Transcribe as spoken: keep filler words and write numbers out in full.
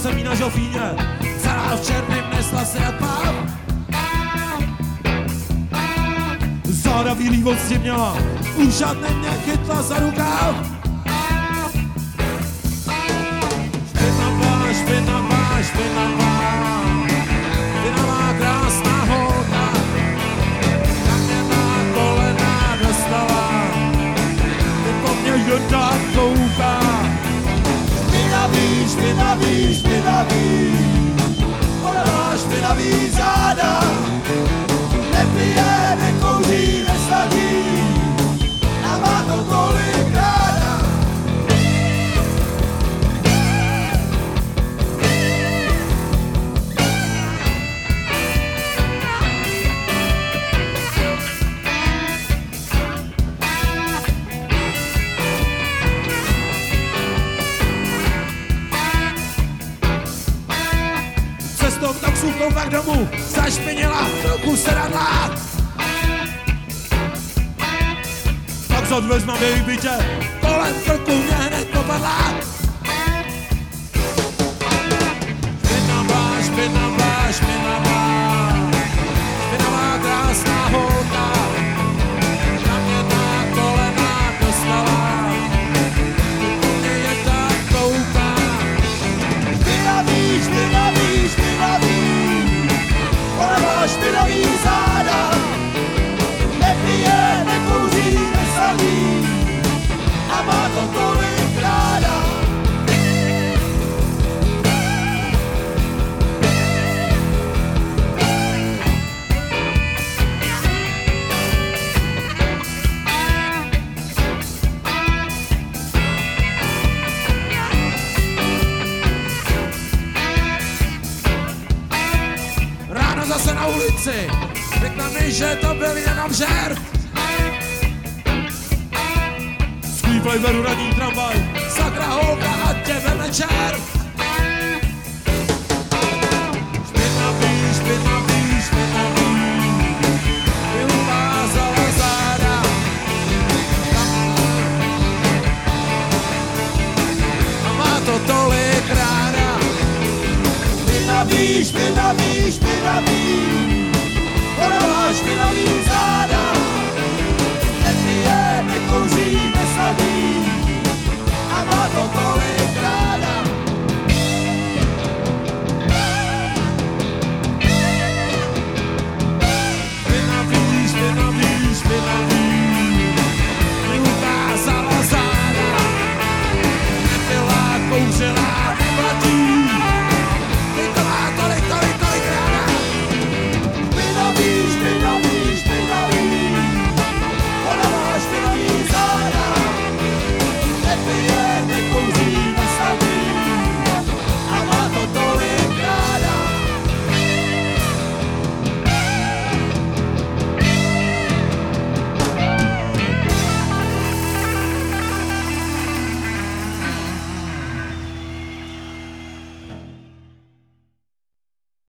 zemí na žofíně, celá v černém nesla se jak páp. Záda bílý vosti měla, úšatně mě chytla za rukáv. Špinavá, špinavá, špinavá, špinavá krásná holka, na mě na kolena dostala, ty po mně jodá kouká. Špinavý, špinavý, špinavý, ona má špinavý záda, nepije, nekouří, nesladí, a má to tolik ráda. Cestou taxůvkou pak domů zašpinila trochu sedadla. Tak zadvez na mých bytě, kolem krku mě hned popadla. Špinavá, špinavá, špinavá, špinavá krásná holka, na mě na kolena dostala, po mně je tak kouká. Špinavý, špinavý, špinavý, ona má špinavý záda, nepije, nekouří, nesadí, a má to tolik ráda. Ráno zase na ulici, řekla mi, že to byl jenom žert. Sklípej veru ranní tramvaj, sakra holka a tebe nečer. Špinavý, špinavý, špinavý, mi ukázala záda. A má to tolik ráda. Špinavý, špinavý, špinavý, ona má špinavý záda.